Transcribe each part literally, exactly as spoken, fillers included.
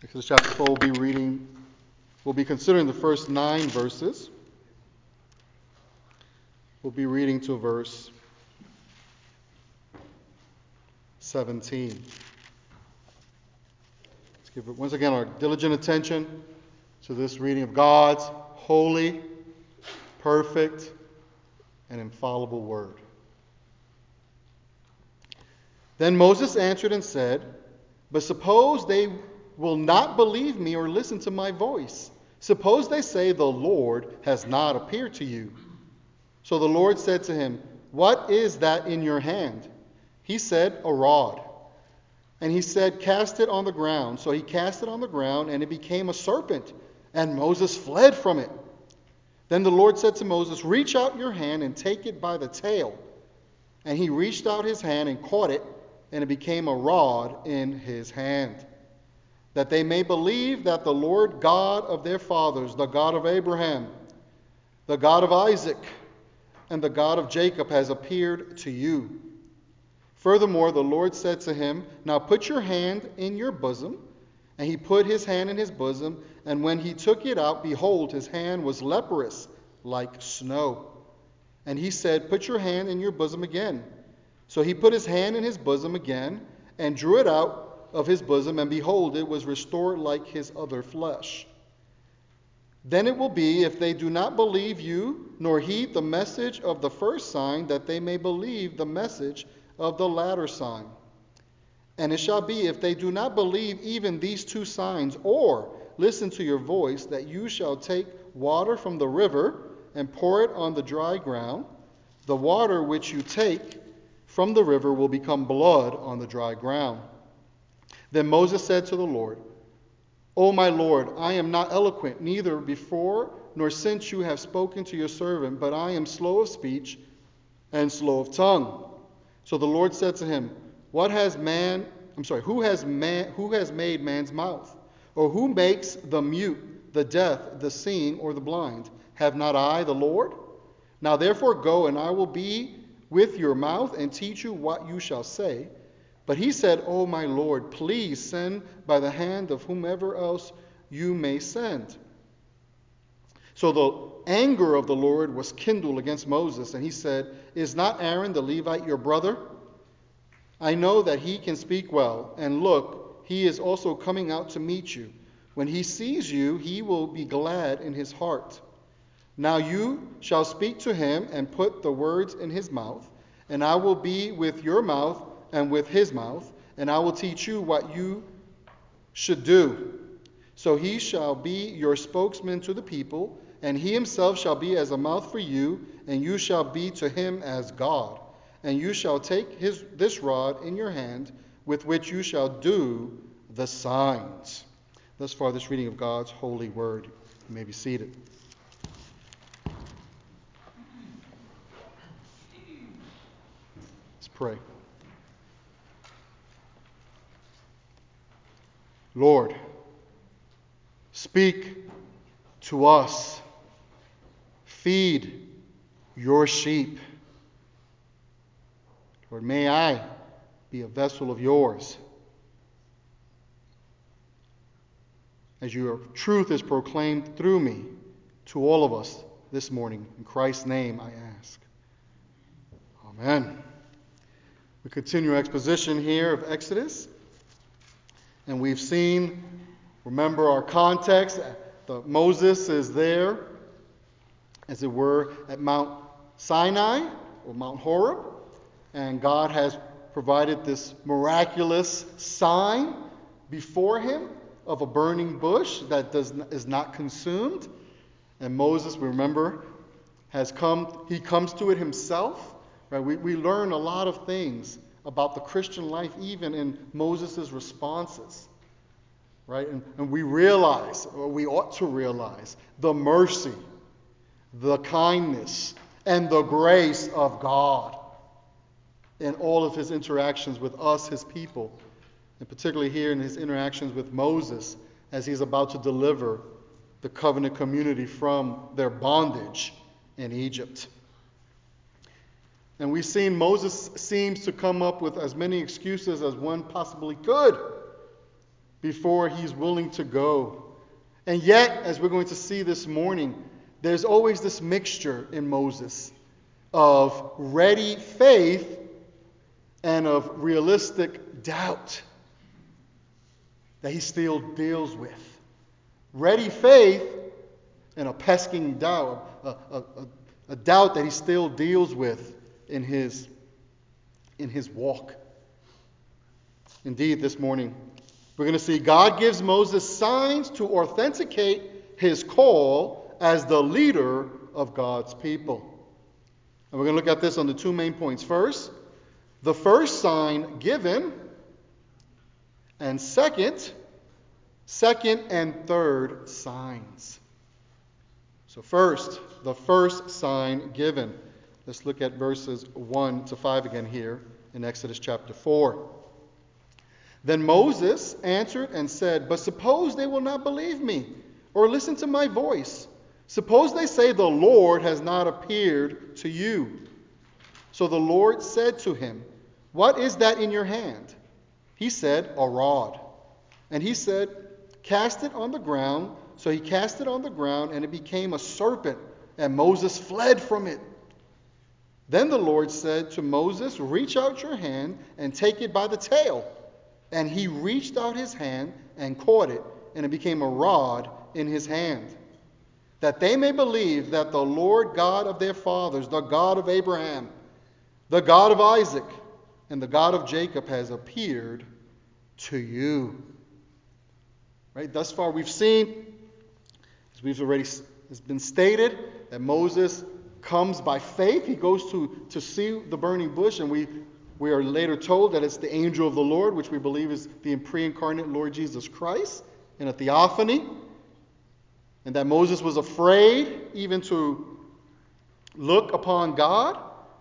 Exodus chapter four, we'll be reading, we'll be considering the first nine verses. We'll be reading to verse seventeen. Let's give once again our diligent attention to this reading of God's holy, perfect, and infallible word. Then Moses answered and said, "But suppose they will not believe me or listen to my voice. Suppose they say, 'The Lord has not appeared to you.' So the Lord said to him, 'What is that in your hand?' He said, 'A rod.' And he said, 'Cast it on the ground.' So he cast it on the ground, and it became a serpent, and Moses fled from it. Then the Lord said to Moses, 'Reach out your hand and take it by the tail.' And he reached out his hand and caught it, and it became a rod in his hand, that they may believe that the Lord God of their fathers, the God of Abraham, the God of Isaac, and the God of Jacob has appeared to you. Furthermore, the Lord said to him, 'Now put your hand in your bosom.' And he put his hand in his bosom, and when he took it out, behold, his hand was leprous like snow. And he said, 'Put your hand in your bosom again.' So he put his hand in his bosom again, and drew it out of his bosom, and behold, it was restored like his other flesh. Then it will be, if they do not believe you, nor heed the message of the first sign, that they may believe the message of the latter sign. And it shall be, if they do not believe even these two signs, or listen to your voice, that you shall take water from the river and pour it on the dry ground. The water which you take from the river will become blood on the dry ground.' Then Moses said to the Lord, 'O my Lord, I am not eloquent, neither before nor since you have spoken to your servant, but I am slow of speech and slow of tongue.' So the Lord said to him, 'What has man, I'm sorry, who has man, who has made man's mouth? Or who makes the mute, the deaf, the seeing, or the blind? Have not I the Lord? Now therefore go, and I will be with your mouth and teach you what you shall say.' But he said, 'O my Lord, please send by the hand of whomever else you may send.' So the anger of the Lord was kindled against Moses, and he said, 'Is not Aaron the Levite your brother? I know that he can speak well, and look, he is also coming out to meet you. When he sees you, he will be glad in his heart. Now you shall speak to him and put the words in his mouth, and I will be with your mouth and with his mouth, and I will teach you what you should do. So he shall be your spokesman to the people, and he himself shall be as a mouth for you, and you shall be to him as God. And you shall take his this rod in your hand, with which you shall do the signs.'" Thus far, this reading of God's holy word. You may be seated. Let's pray. Lord, speak to us. Feed your sheep. Lord, may I be a vessel of yours, as your truth is proclaimed through me to all of us this morning. In Christ's name I ask. Amen. We continue our exposition here of Exodus. And we've seen, remember our context, the, Moses is there, as it were, at Mount Sinai, or Mount Horeb, and God has provided this miraculous sign before him of a burning bush that does is not consumed. And Moses, remember, has come, he comes to it himself. Right? We, we learn a lot of things about the Christian life, even in Moses' responses, right? And, and we realize, or we ought to realize, the mercy, the kindness, and the grace of God in all of his interactions with us, his people, and particularly here in his interactions with Moses as he's about to deliver the covenant community from their bondage in Egypt. And we've seen Moses seems to come up with as many excuses as one possibly could before he's willing to go. And yet, as we're going to see this morning, there's always this mixture in Moses of ready faith and of realistic doubt that he still deals with. Ready faith and a pesking doubt, a, a, a, a doubt that he still deals with in his, in his walk. Indeed, this morning, we're going to see God gives Moses signs to authenticate his call as the leader of God's people. And we're going to look at this on the two main points. First, the first sign given, and second, second and third signs. So first, the first sign given. Let's look at verses one to five again here in Exodus chapter four. Then Moses answered and said, "But suppose they will not believe me or listen to my voice. Suppose they say the Lord has not appeared to you." So the Lord said to him, "What is that in your hand?" He said, "A rod." And he said, "Cast it on the ground." So he cast it on the ground, and it became a serpent, and Moses fled from it. Then the Lord said to Moses, "Reach out your hand and take it by the tail." And he reached out his hand and caught it, and it became a rod in his hand, that they may believe that the Lord God of their fathers, the God of Abraham, the God of Isaac, and the God of Jacob has appeared to you. Right? Thus far we've seen, as we've already has been stated, that Moses comes by faith. He goes to, to see the burning bush, and we We are later told that it's the angel of the Lord, which we believe is the pre-incarnate Lord Jesus Christ in a theophany. And that Moses was afraid even to look upon God.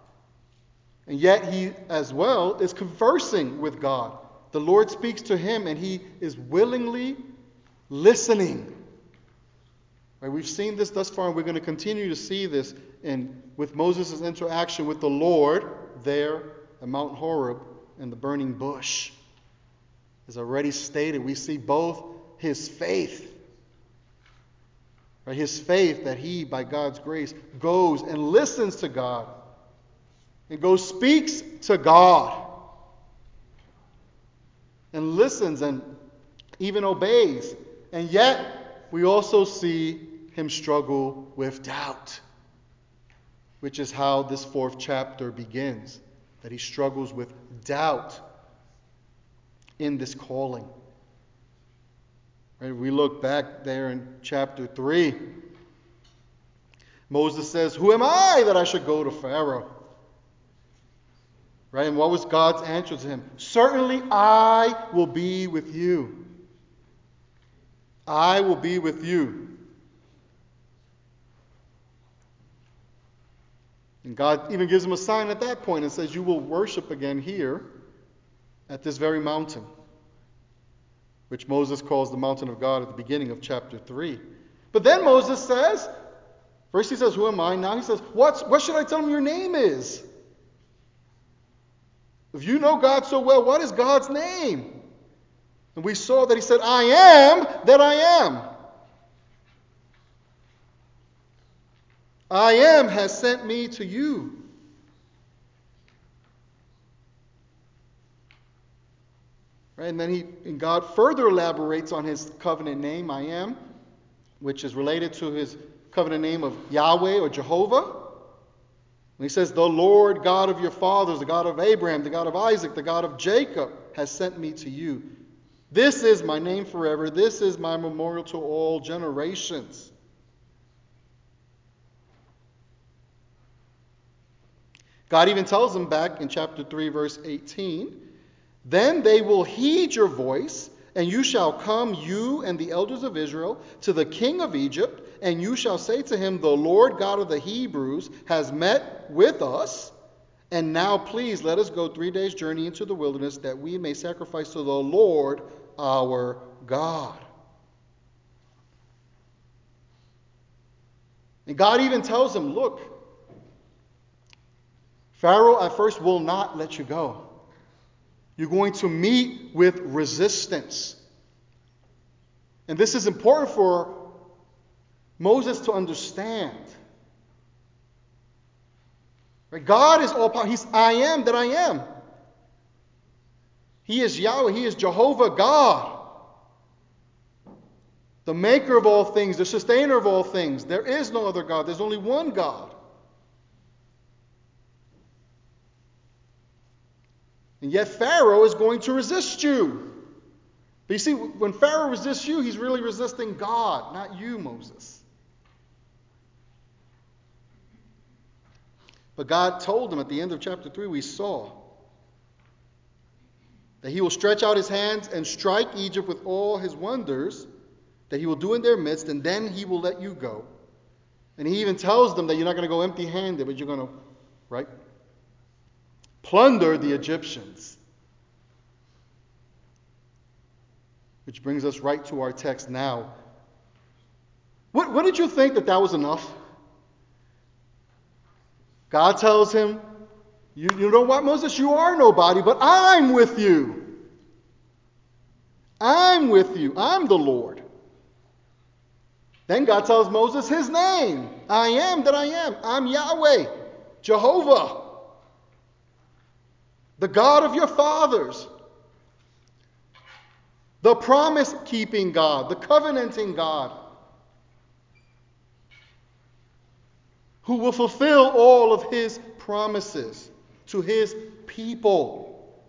And yet he as well is conversing with God. The Lord speaks to him and he is willingly listening. Right, we've seen this thus far, and we're going to continue to see this in with Moses' interaction with the Lord there at Mount Horeb and the burning bush. As already stated, we see both his faith, right, his faith that he, by God's grace, goes and listens to God, and goes speaks to God, and listens and even obeys. And yet, we also see him struggle with doubt, which is how this fourth chapter begins. That he struggles with doubt in this calling. Right? We look back there in chapter three. Moses says, "Who am I that I should go to Pharaoh?" Right? And what was God's answer to him? "Certainly I will be with you. I will be with you." And God even gives him a sign at that point and says, "You will worship again here at this very mountain," which Moses calls the mountain of God at the beginning of chapter three. But then Moses says, first he says, "Who am I?" Now he says, What's, what should I tell him your name is? If you know God so well, what is God's name? And we saw that he said, "I am that I am." "I am has sent me to you." Right? And then he, and God further elaborates on his covenant name, "I am," which is related to his covenant name of Yahweh or Jehovah. And he says, "The Lord God of your fathers, the God of Abraham, the God of Isaac, the God of Jacob has sent me to you. This is my name forever. This is my memorial to all generations." God even tells them back in chapter three, verse eighteen, "Then they will heed your voice, and you shall come, you and the elders of Israel, to the king of Egypt, and you shall say to him, 'The Lord God of the Hebrews has met with us. And now please let us go three days' journey into the wilderness, that we may sacrifice to the Lord our God.'" And God even tells him, "Look, Pharaoh at first will not let you go. You're going to meet with resistance. And this is important for Moses to understand. Right? God is all powerful. He's I am that I am. He is Yahweh. He is Jehovah God. The maker of all things, the sustainer of all things. There is no other God. There's only one God. And yet Pharaoh is going to resist you. But you see, when Pharaoh resists you, he's really resisting God, not you, Moses. But God told him at the end of chapter three, we saw that he will stretch out his hands and strike Egypt with all his wonders that he will do in their midst, and then he will let you go. And he even tells them that you're not going to go empty-handed, but you're going to, right, plunder the Egyptians. Which brings us right to our text now. What, what did you think that that was enough? God tells him, you, you know what, Moses? You are nobody, but I'm with you. I'm with you. I'm the Lord. Then God tells Moses his name. I am that I am. I'm Yahweh, Jehovah, the God of your fathers, the promise-keeping God, the covenanting God, who will fulfill all of his promises to his people.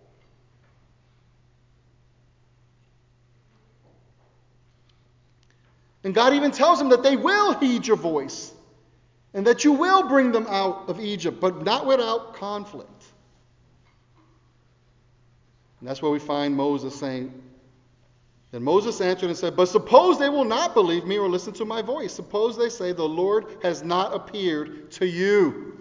And God even tells him that they will heed your voice and that you will bring them out of Egypt, but not without conflict. And that's where we find Moses saying, then Moses answered and said, but suppose they will not believe me or listen to my voice. Suppose they say, the Lord has not appeared to you.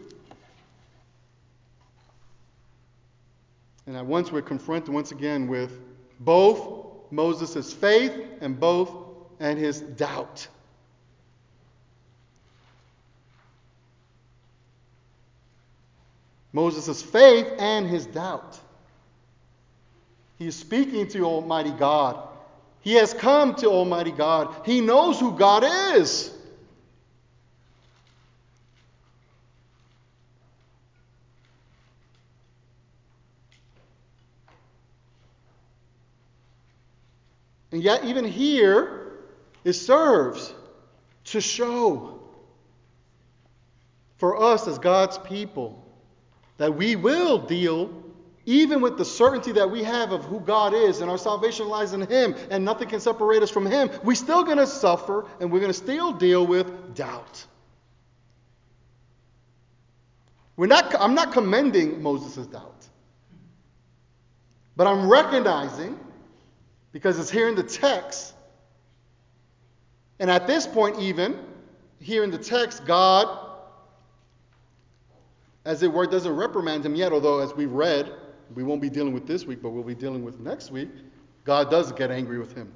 And at once we're confronted once again with both Moses' faith and both and his doubt. Moses' faith and his doubt. He is speaking to Almighty God. He has come to Almighty God. He knows who God is. And yet even here, it serves to show for us as God's people that we will deal, even with the certainty that we have of who God is and our salvation lies in him and nothing can separate us from him, we're still going to suffer and we're going to still deal with doubt. We're not, I'm not commending Moses' doubt. But I'm recognizing, because it's here in the text, and at this point even, here in the text, God, as it were, doesn't reprimand him yet, although as we've read, we won't be dealing with this week, but we'll be dealing with next week, God does get angry with him.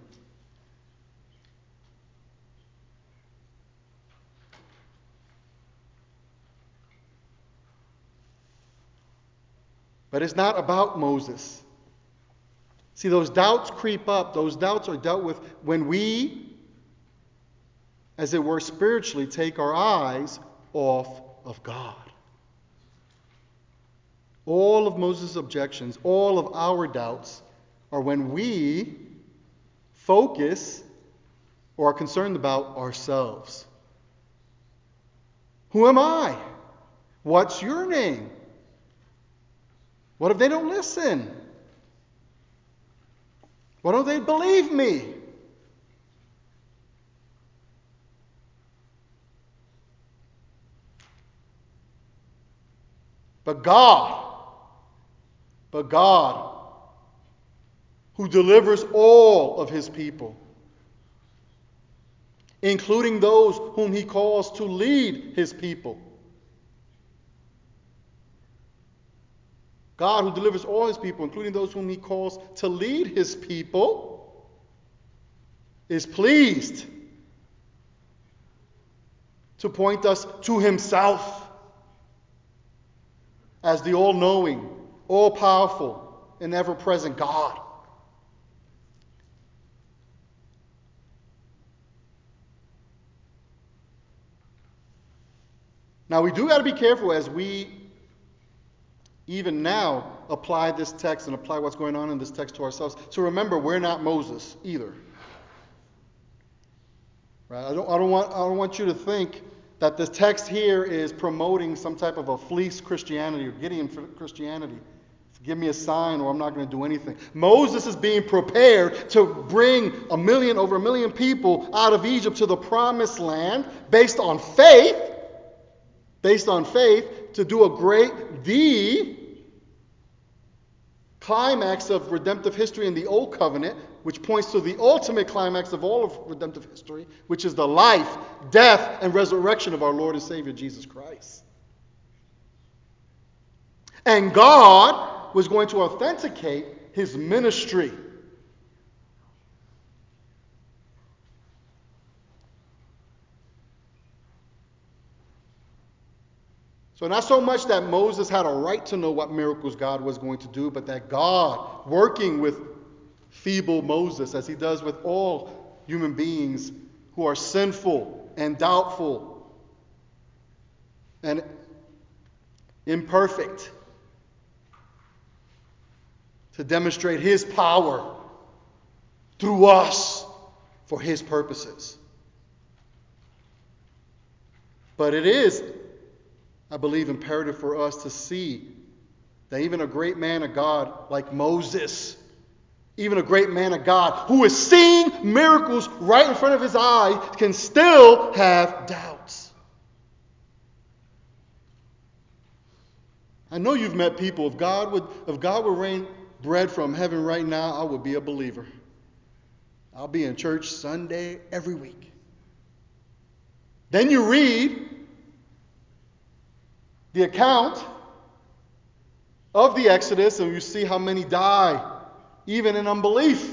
But it's not about Moses. See, those doubts creep up. Those doubts are dealt with when we, as it were, spiritually take our eyes off of God. All of Moses' objections, all of our doubts, are when we focus or are concerned about ourselves. Who am I? What's your name? What if they don't listen? Why don't they believe me? But God, but God, who delivers all of his people, including those whom he calls to lead his people. God, who delivers all his people, including those whom he calls to lead his people, is pleased to point us to himself as the all-knowing, all-powerful, and ever-present God. Now, we do got to be careful as we even now apply this text and apply what's going on in this text to ourselves. So remember, we're not Moses either. Right? I don't, I don't want, I don't want you to think that this text here is promoting some type of a fleece Christianity or Gideon Christianity. Give me a sign or I'm not going to do anything. Moses is being prepared to bring a million, over a million people out of Egypt to the promised land based on faith, based on faith, to do a great, the climax of redemptive history in the Old Covenant, which points to the ultimate climax of all of redemptive history, which is the life, death, and resurrection of our Lord and Savior Jesus Christ. And God was going to authenticate his ministry. So not so much that Moses had a right to know what miracles God was going to do, but that God, working with feeble Moses, as he does with all human beings who are sinful and doubtful and imperfect, to demonstrate his power through us for his purposes. But it is, I believe, imperative for us to see that even a great man of God like Moses, even a great man of God who is seeing miracles right in front of his eyes, can still have doubts. I know you've met people. If God would, if God would rain bread from heaven right now, I would be a believer. I'll be in church Sunday every week. Then you read the account of the Exodus, and you see how many die, even in unbelief.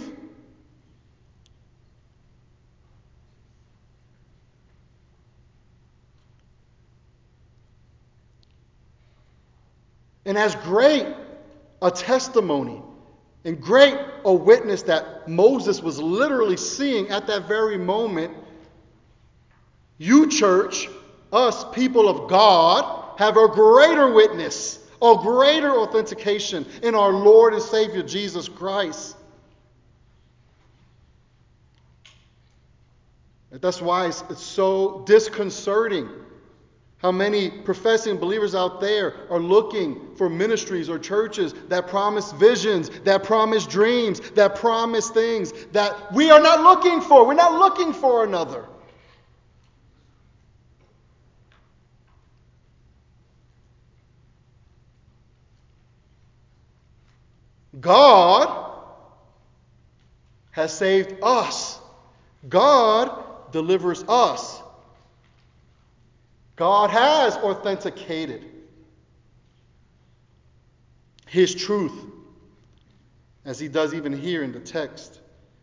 And as great a testimony and great a witness that Moses was literally seeing at that very moment, you, church, us people of God, have a greater witness, a greater authentication in our Lord and Savior Jesus Christ. And that's why it's, it's so disconcerting how many professing believers out there are looking for ministries or churches that promise visions, that promise dreams, that promise things that we are not looking for. We're not looking for another. God has saved us. God delivers us. God has authenticated his truth, as he does even here in the text.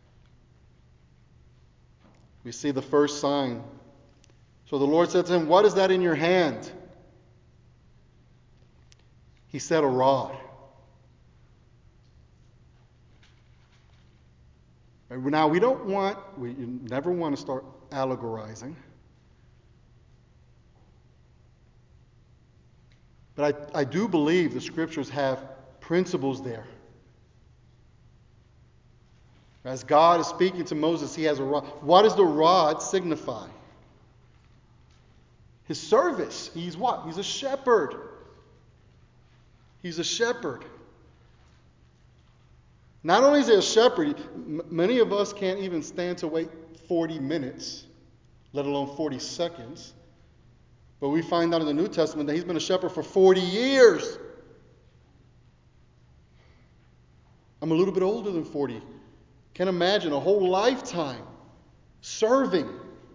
We see the first sign. So the Lord said to him, "What is that in your hand?" He said, "A rod." Now, we don't want, we never want to start allegorizing. But I, I do believe the scriptures have principles there. As God is speaking to Moses, he has a rod. What does the rod signify? His service. He's what? He's a shepherd. He's a shepherd. Not only is he a shepherd, m- many of us can't even stand to wait forty minutes, let alone forty seconds. But we find out in the New Testament that he's been a shepherd for forty years. I'm a little bit older than forty. Can't imagine a whole lifetime serving.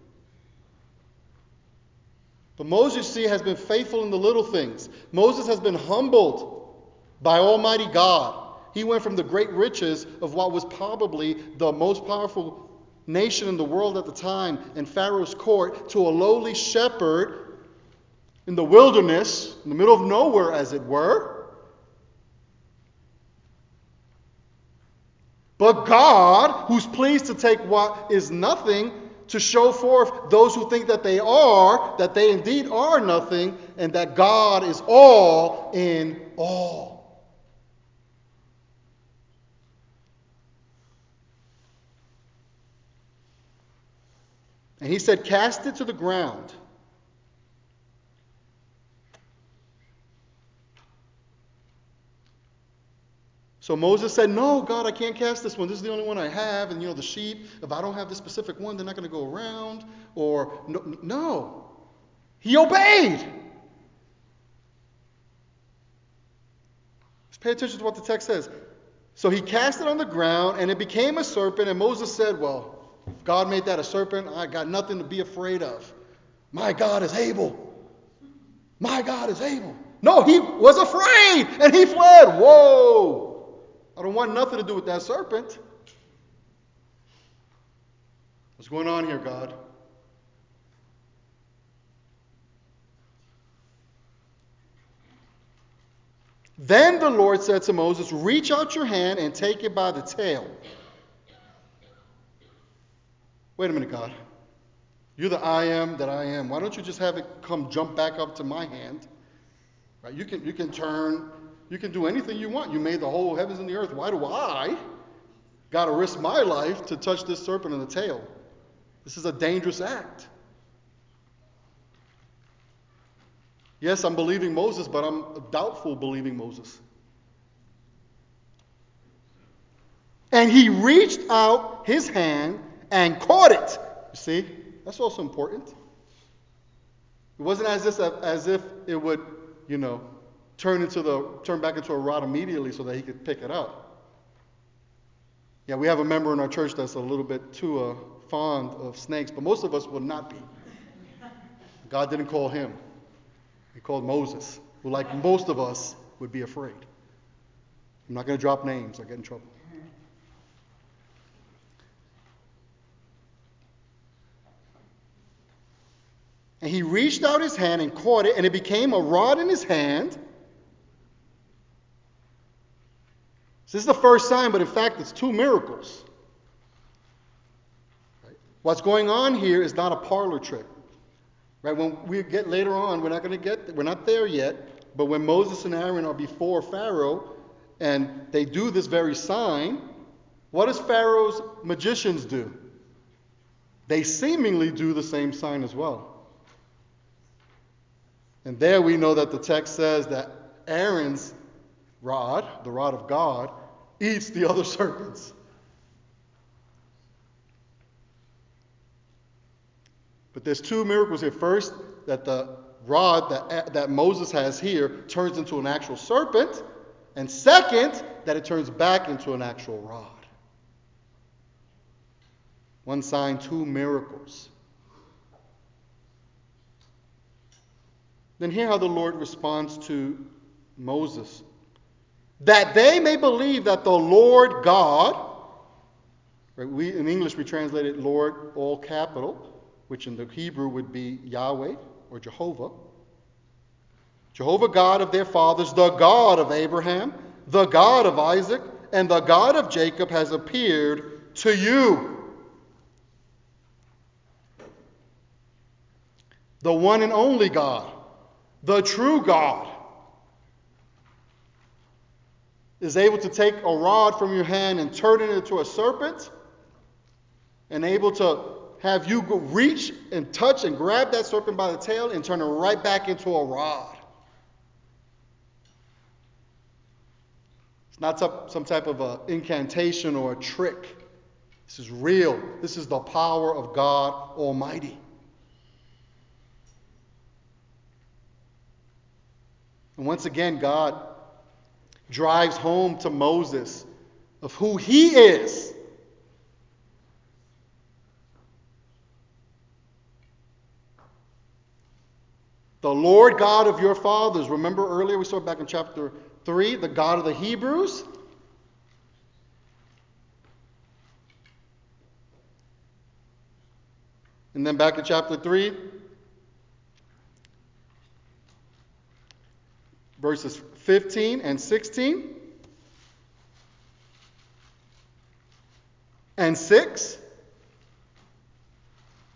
But Moses, you see, has been faithful in the little things. Moses has been humbled by Almighty God. He went from the great riches of what was probably the most powerful nation in the world at the time, in Pharaoh's court, to a lowly shepherd in the wilderness, in the middle of nowhere, as it were. But God, who's pleased to take what is nothing to show forth those who think that they are, that they indeed are nothing, and that God is all in all. And he said, cast it to the ground. So Moses said, no, God, I can't cast this one. This is the only one I have. And, you know, the sheep, if I don't have this specific one, they're not going to go around. Or, no, no. He obeyed. Let's pay attention to what the text says. So he cast it on the ground, and it became a serpent. And Moses said, well, if God made that a serpent, I got nothing to be afraid of. My God is able. My God is able. No, he was afraid, and he fled. Whoa. I don't want nothing to do with that serpent. What's going on here, God? Then the Lord said to Moses, reach out your hand and take it by the tail. Wait a minute, God. You're the I am that I am. Why don't you just have it come jump back up to my hand? Right? You can, you can turn... You can do anything you want. You made the whole heavens and the earth. Why do I got to risk my life to touch this serpent in the tail? This is a dangerous act. Yes, I'm believing Moses, but I'm doubtful believing Moses. And he reached out his hand and caught it. You see, that's also important. It wasn't as if, as if it would, you know, turn into the turn back into a rod immediately so that he could pick it up. Yeah, we have a member in our church that's a little bit too uh, fond of snakes, but most of us would not be. God didn't call him. He called Moses, who, like most of us, would be afraid. I'm not going to drop names. I get in trouble. And he reached out his hand and caught it, and it became a rod in his hand. So this is the first sign, but in fact, it's two miracles. Right? What's going on here is not a parlor trick. Right? When we get later on, we're not going to get, we're not there yet, but when Moses and Aaron are before Pharaoh and they do this very sign, what does Pharaoh's magicians do? They seemingly do the same sign as well. And there we know that the text says that Aaron's rod, the rod of God, eats the other serpents. But there's two miracles here. First, that the rod that, that Moses has here turns into an actual serpent. And second, that it turns back into an actual rod. One sign, two miracles. Then hear how the Lord responds to Moses. That they may believe that the Lord God, right, we in English we translate it Lord all capital, which in the Hebrew would be Yahweh or Jehovah. Jehovah God of their fathers, the God of Abraham, the God of Isaac, and the God of Jacob has appeared to you. The one and only God, the true God, is able to take a rod from your hand and turn it into a serpent, and able to have you go reach and touch and grab that serpent by the tail and turn it right back into a rod. It's not some, some type of a incantation or a trick. This is real. This is the power of God Almighty. And once again, God drives home to Moses of who he is. The Lord God of your fathers. Remember earlier we saw back in chapter three, the God of the Hebrews. And then back in chapter three, verses fifteen and sixteen. And six.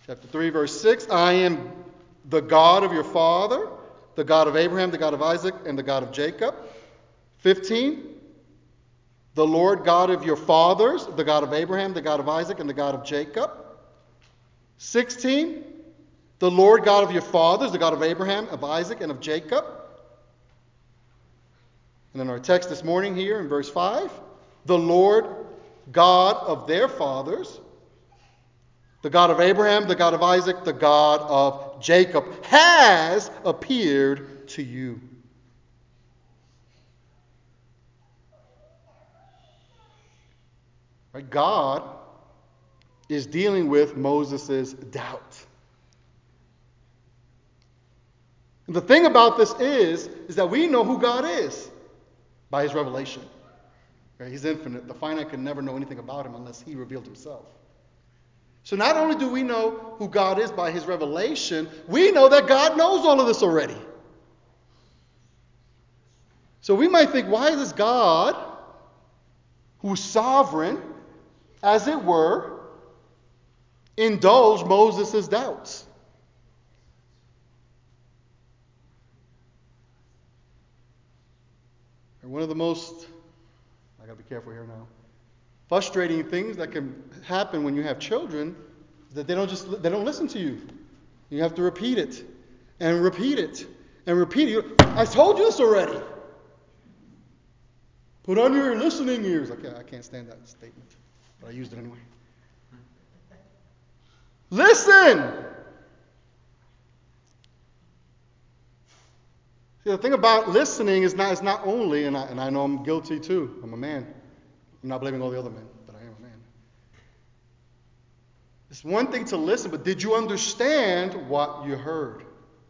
Chapter three, verse six, I am the God of your father, the God of Abraham, the God of Isaac, and the God of Jacob. fifteen, the Lord God of your fathers, the God of Abraham, the God of Isaac, and the God of Jacob. sixteen, the Lord God of your fathers, the God of Abraham, of Isaac, and of Jacob. And then our text this morning here in verse five, the Lord God of their fathers, the God of Abraham, the God of Isaac, the God of Jacob, has appeared to you. Right? God is dealing with Moses' doubt. And the thing about this is, is that we know who God is by his revelation. Right? He's infinite. The finite could never know anything about him unless he revealed himself. So not only do we know who God is by his revelation, we know that God knows all of this already. So we might think, why does God, who's sovereign, as it were, indulge Moses' doubts? And one of the most, I gotta be careful here now, frustrating things that can happen when you have children is that they don't just they don't listen to you. You have to repeat it and repeat it and repeat it. I told you this already. Put on your listening ears. I can't, I can't stand that statement, but I used it anyway. Listen. See, the thing about listening is not is not only, and I, and I know I'm guilty too. I'm a man. I'm not blaming all the other men, but I am a man. It's one thing to listen, but did you understand what you heard?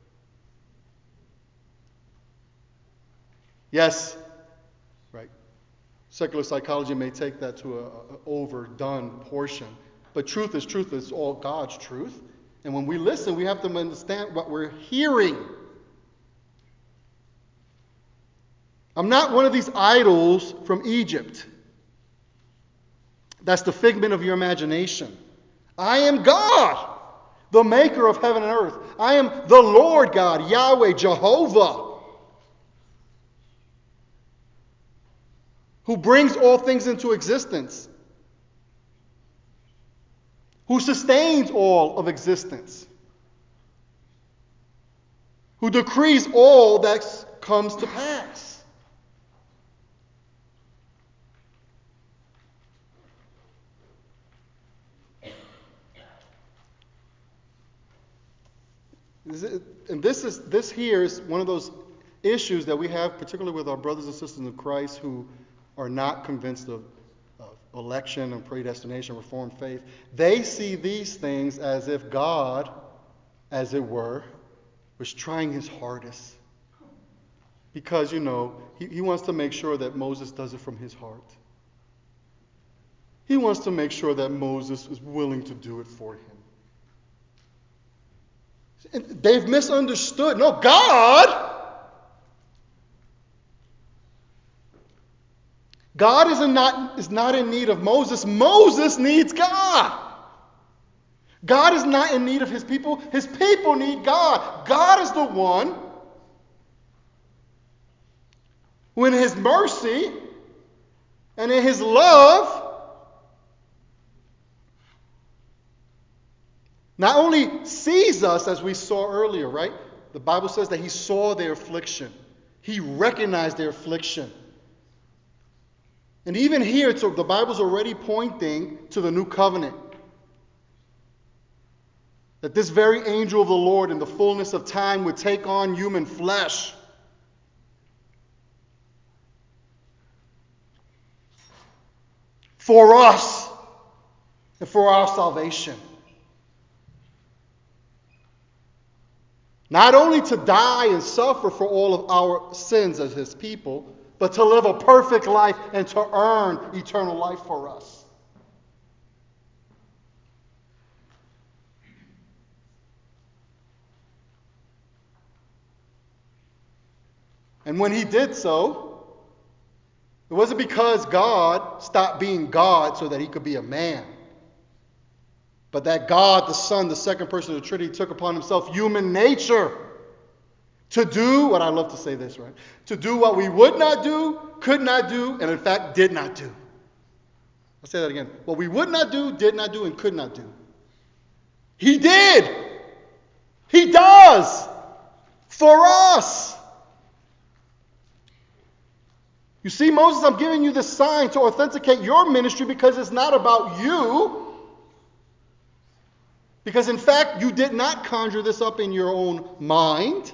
Yes, right. Secular psychology may take that to an overdone portion, but truth is truth. It's all God's truth. And when we listen, we have to understand what we're hearing. I'm not one of these idols from Egypt. That's the figment of your imagination. I am God, the maker of heaven and earth. I am the Lord God, Yahweh, Jehovah, who brings all things into existence, who sustains all of existence, who decrees all that comes to pass. And this is this here is one of those issues that we have, particularly with our brothers and sisters in Christ who are not convinced of, of election and predestination, Reformed faith. They see these things as if God, as it were, was trying his hardest. Because, you know, he, he wants to make sure that Moses does it from his heart. He wants to make sure that Moses is willing to do it for him. They've misunderstood. No, God, God is, in not, is not in need of Moses. Moses needs God. God is not in need of his people. His people need God. God is the one who in his mercy and in his love not only sees us, as we saw earlier, right? The Bible says that he saw their affliction. He recognized their affliction. And even here, so the Bible's already pointing to the new covenant. That this very angel of the Lord in the fullness of time would take on human flesh. For us and for our salvation. Not only to die and suffer for all of our sins as his people, but to live a perfect life and to earn eternal life for us. And when he did so, it wasn't because God stopped being God so that he could be a man. but that God, the Son, the second person of the Trinity, took upon himself human nature to do what, I love to say this, right? To do what we would not do, could not do, and in fact did not do. I'll say that again. What we would not do, did not do, and could not do. He did. He does. For us. You see, Moses, I'm giving you this sign to authenticate your ministry because it's not about you. Because in fact, you did not conjure this up in your own mind.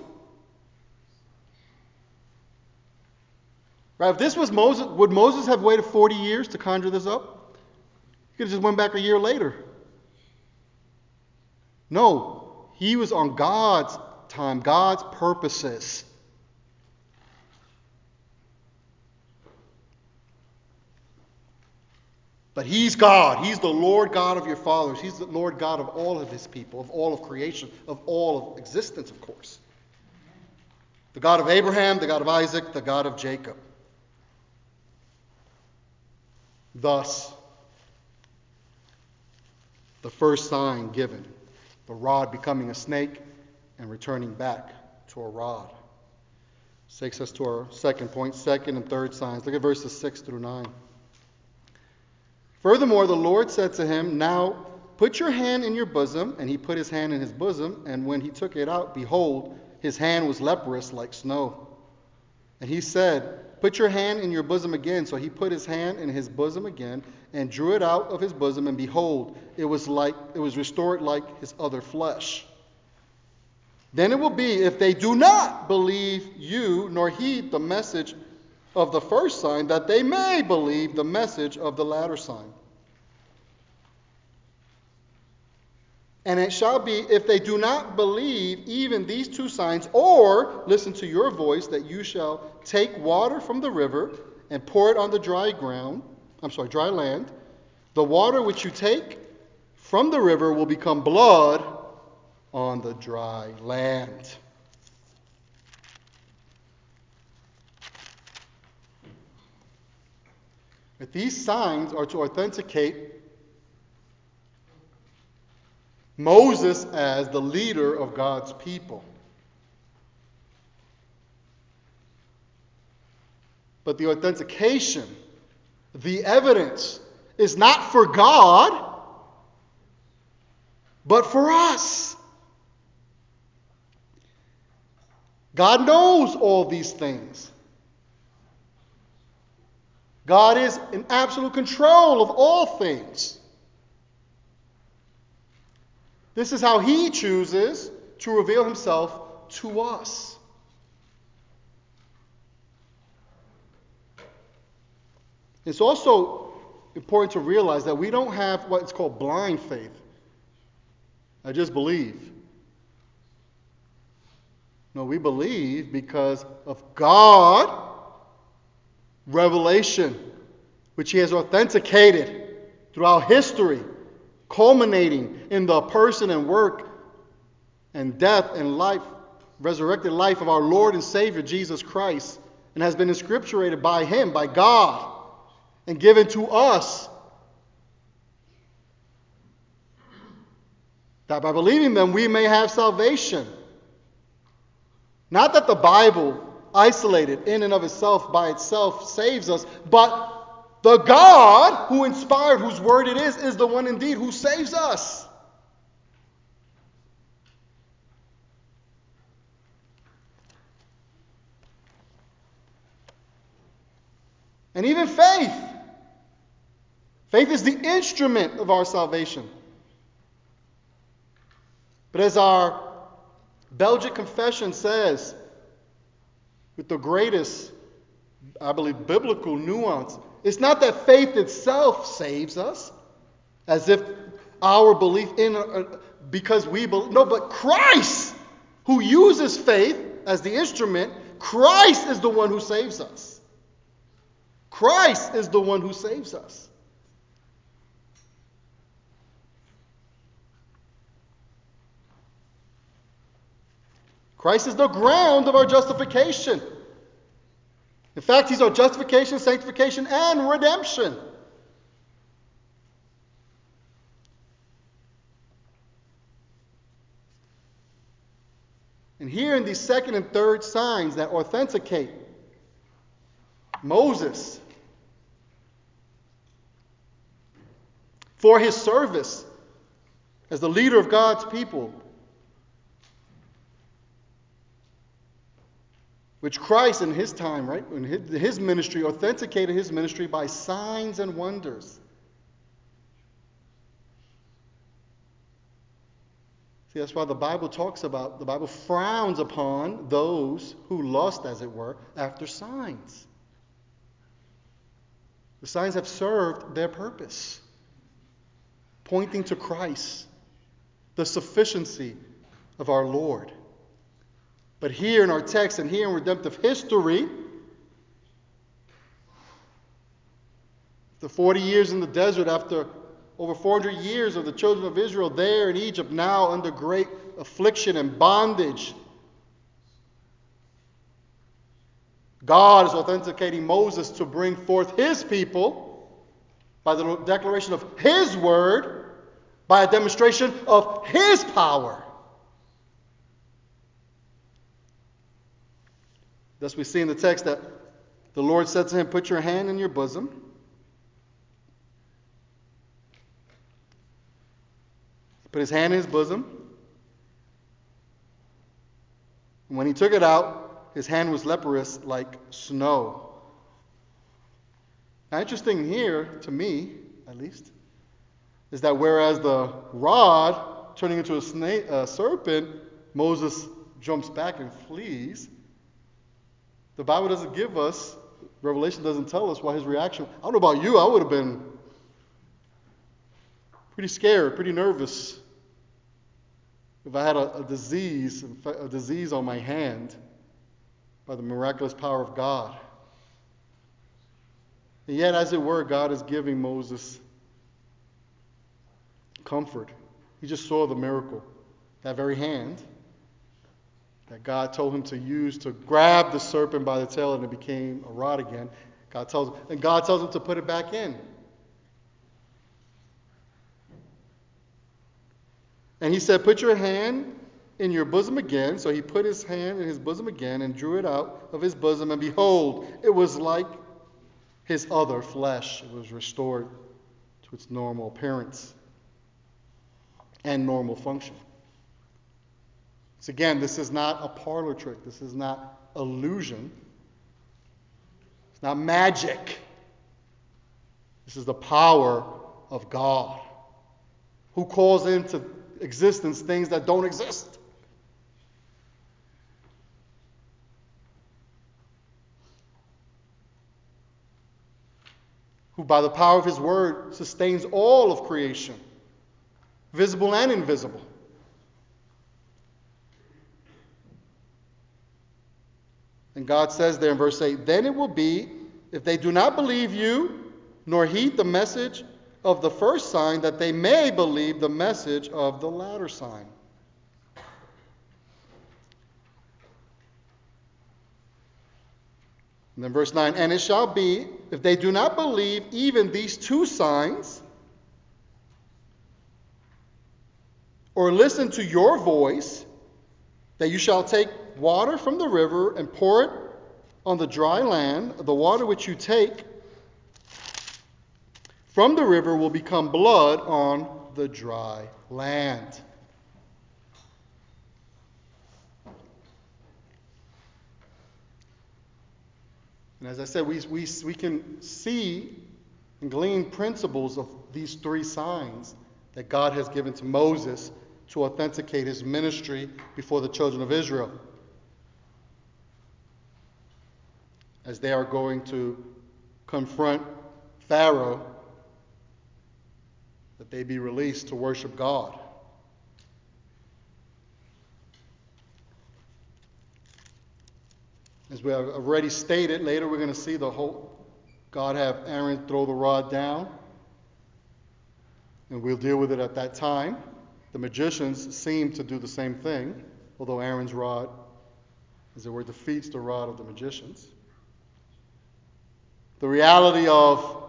Right? If this was Moses, would Moses have waited forty years to conjure this up? He could have just went back a year later. No, he was on God's time, God's purposes. But he's God. He's the Lord God of your fathers. He's the Lord God of all of his people, of all of creation, of all of existence, of course. The God of Abraham, the God of Isaac, the God of Jacob. Thus, the first sign given, the rod becoming a snake and returning back to a rod. This takes us to our second point, second and third signs. Look at verses six through nine. Furthermore, the Lord said to him, "Now put your hand in your bosom." And he put his hand in his bosom, and when he took it out, behold, his hand was leprous like snow. And he said, "Put your hand in your bosom again." So he put his hand in his bosom again, and drew it out of his bosom, and behold, it was like it was restored like his other flesh. Then it will be, if they do not believe you, nor heed the message of the first sign, that they may believe the message of the latter sign. And it shall be, if they do not believe even these two signs, or listen to your voice, that you shall take water from the river and pour it on the dry ground, I'm sorry, dry land. The water which you take from the river will become blood on the dry land. But these signs are to authenticate Moses as the leader of God's people. But the authentication, the evidence, is not for God, but for us. God knows all these things. God is in absolute control of all things. This is how he chooses to reveal himself to us. It's also important to realize that we don't have what's called blind faith. I just believe. No, we believe because of God. Revelation, which he has authenticated throughout history, culminating in the person and work and death and life, resurrected life of our Lord and Savior Jesus Christ, and has been inscripturated by him, by God, and given to us. That by believing them we may have salvation. Not that the Bible, isolated in and of itself, by itself, saves us, but the God who inspired, whose word it is, is the one indeed who saves us. And even faith. Faith is the instrument of our salvation. But as our Belgic Confession says, with the greatest, I believe, biblical nuance, it's not that faith itself saves us, as if our belief in, uh, because we believe, no, but Christ, who uses faith as the instrument, Christ is the one who saves us. Christ is the one who saves us. Christ is the ground of our justification. In fact, he's our justification, sanctification, and redemption. And here in these second and third signs that authenticate Moses for his service as the leader of God's people, which Christ in his time, right, in his, his ministry, authenticated his ministry by signs and wonders. See, that's why the Bible talks about, the Bible frowns upon those who lust, as it were, after signs. The signs have served their purpose, pointing to Christ, the sufficiency of our Lord. But here in our text and here in redemptive history, the forty years in the desert, after over four hundred years of the children of Israel there in Egypt, now under great affliction and bondage, God is authenticating Moses to bring forth his people by the declaration of his word, by a demonstration of his power. Thus we see in the text that the Lord said to him, "Put your hand in your bosom." He put his hand in his bosom. And when he took it out, his hand was leprous like snow. Now, interesting here, to me at least, is that whereas the rod turning into a snake, a serpent, Moses jumps back and flees, the Bible doesn't give us, Revelation doesn't tell us what his reaction. I don't know about you, I would have been pretty scared, pretty nervous if I had a, a disease, a disease on my hand by the miraculous power of God. And yet, as it were, God is giving Moses comfort. He just saw the miracle, that very hand that God told him to use to grab the serpent by the tail, and it became a rod again. God tells him, and God tells him to put it back in. And he said, "Put your hand in your bosom again." So he put his hand in his bosom again and drew it out of his bosom, and behold, it was like his other flesh. It was restored to its normal appearance and normal function. So again, this is not a parlor trick. This is not illusion. It's not magic. This is the power of God, who calls into existence things that don't exist. Who by the power of his word sustains all of creation, visible and invisible. And God says there in verse eight, "Then it will be, if they do not believe you, nor heed the message of the first sign, that they may believe the message of the latter sign." And then verse nine, "And it shall be, if they do not believe even these two signs, or listen to your voice, that you shall take water from the river and pour it on the dry land. The water which you take from the river will become blood on the dry land." And as I said, we, we, we can see and glean principles of these three signs that God has given to Moses to authenticate his ministry before the children of Israel, as they are going to confront Pharaoh, that they be released to worship God. As we have already stated, later we're going to see the whole, God have Aaron throw the rod down, and we'll deal with it at that time. The magicians seem to do the same thing, although Aaron's rod, as it were, defeats the rod of the magicians. The reality of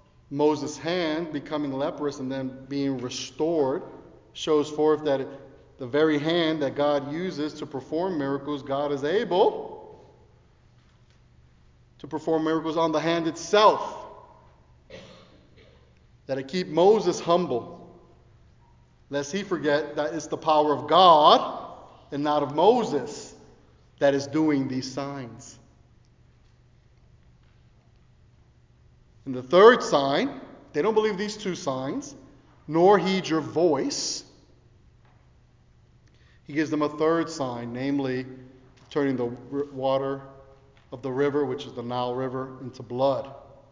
Moses' hand becoming leprous and then being restored shows forth that it, the very hand that God uses to perform miracles, God is able to perform miracles on the hand itself. That it keep Moses humble, lest he forget that it's the power of God and not of Moses that is doing these signs. And the third sign, they don't believe these two signs, nor heed your voice. He gives them a third sign, namely turning the water of the river, which is the Nile River, into blood.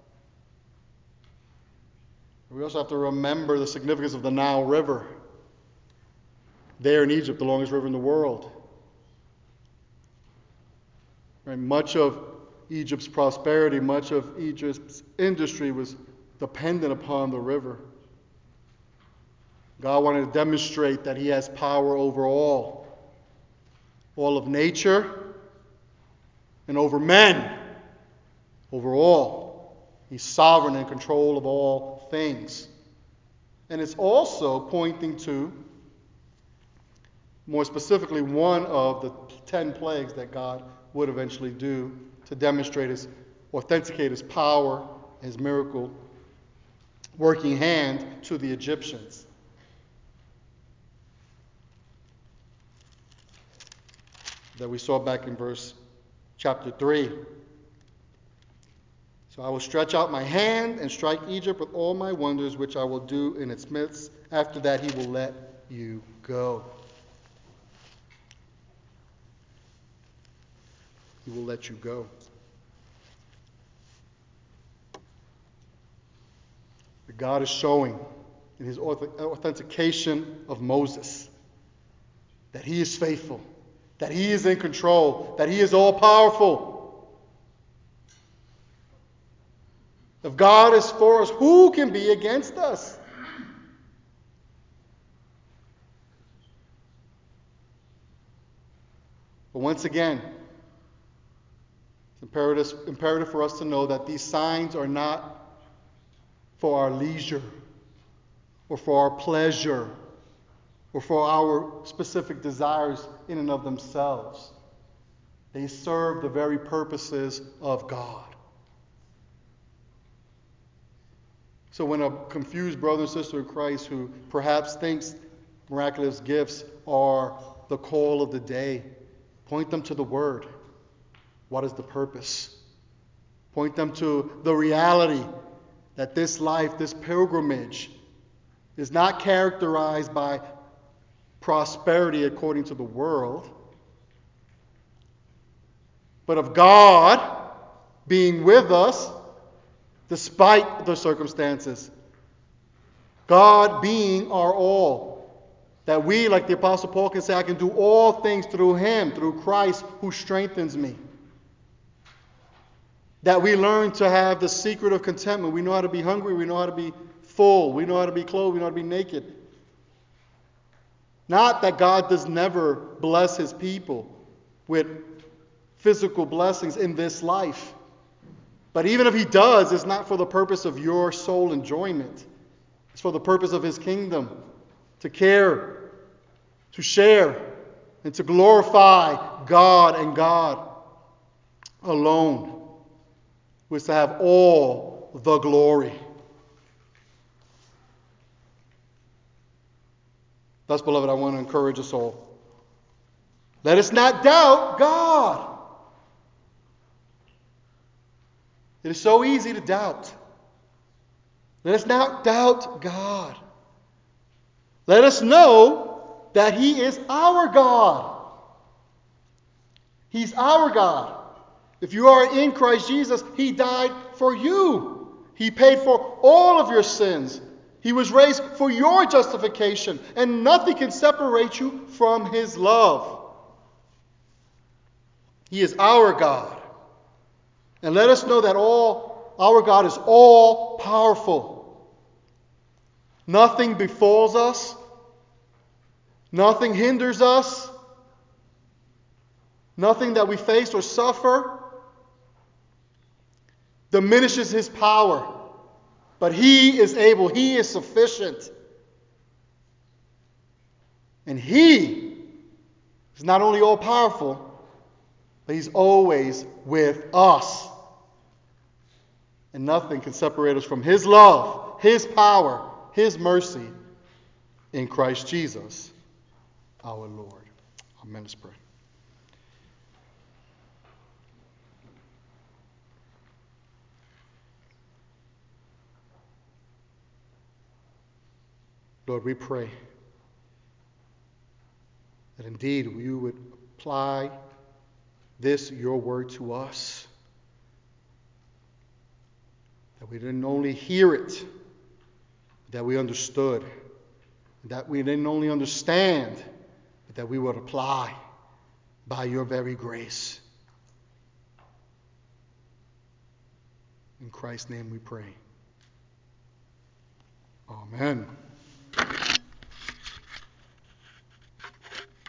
We also have to remember the significance of the Nile River. There in Egypt, the longest river in the world. Right? Much of Egypt's prosperity, much of Egypt's industry was dependent upon the river. God wanted to demonstrate that he has power over all. All of nature and over men. Over all. He's sovereign and in control of all things. And it's also pointing to, more specifically, one of the ten plagues that God would eventually do to demonstrate his, authenticate his power, his miracle working hand to the Egyptians. That we saw back in verse chapter three. So I will stretch out my hand and strike Egypt with all my wonders, which I will do in its midst. After that, he will let you go. He will let you go. But God is showing in his authentication of Moses that he is faithful, that he is in control, that he is all-powerful. If God is for us, who can be against us? But once again, it's imperative, imperative for us to know that these signs are not for our leisure or for our pleasure or for our specific desires in and of themselves. They serve the very purposes of God. So when a confused brother or sister in Christ who perhaps thinks miraculous gifts are the call of the day, point them to the Word. What is the purpose? Point them to the reality that this life, this pilgrimage, is not characterized by prosperity according to the world, but of God being with us despite the circumstances. God being our all. That we, like the Apostle Paul, can say, I can do all things through him, through Christ who strengthens me. That we learn to have the secret of contentment. We know how to be hungry, we know how to be full, we know how to be clothed, we know how to be naked. Not that God does never bless his people with physical blessings in this life. But even if he does, it's not for the purpose of your soul enjoyment. It's for the purpose of his kingdom. To care, to share, and to glorify God and God alone. Who is to have all the glory. Thus, beloved, I want to encourage us all. Let us not doubt God. It is so easy to doubt. Let us not doubt God. Let us know that he is our God. He's our God. If you are in Christ Jesus, he died for you. He paid for all of your sins. He was raised for your justification, and nothing can separate you from his love. He is our God. And let us know that all our God is all powerful. Nothing befalls us. Nothing hinders us. Nothing that we face or suffer diminishes his power. But he is able, he is sufficient. And He is not only all-powerful, but He's always with us. And nothing can separate us from His love, His power, His mercy in Christ Jesus, our Lord. Amen. Let's pray. Lord, we pray that indeed you would apply this, your word, to us. That we didn't only hear it, that we understood. That we didn't only understand, but that we would apply by your very grace. In Christ's name we pray. Amen.